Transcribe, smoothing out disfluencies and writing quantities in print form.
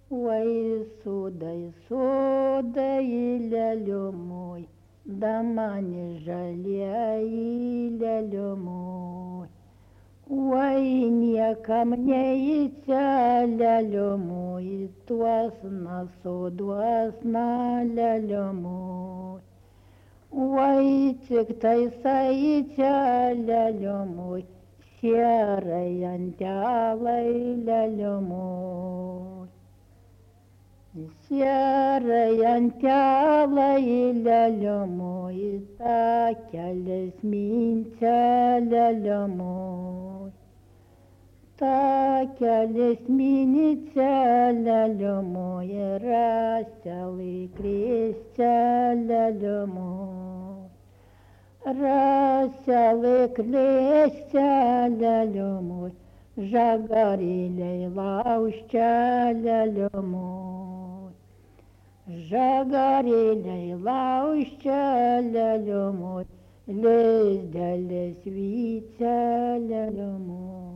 Ой, судай, лялю мой, да мане жалей, лялю мой. Ой, не ко мне идти, лялю мой, туасна, судуасна, лялю мой. Ой, тиктай саитя, лялю мой, серой антялой, лялю мой. Серой антялой, лялю мой, такялись минтя, лялю мой. Такялись минтя, лялю мой, растялый крестя, лялю мой. Расялый крестя, лялю мой, жагарилей лауща, лялю мой. Жагарилей лауща, лялю мой, лезделись витя, лялю мой.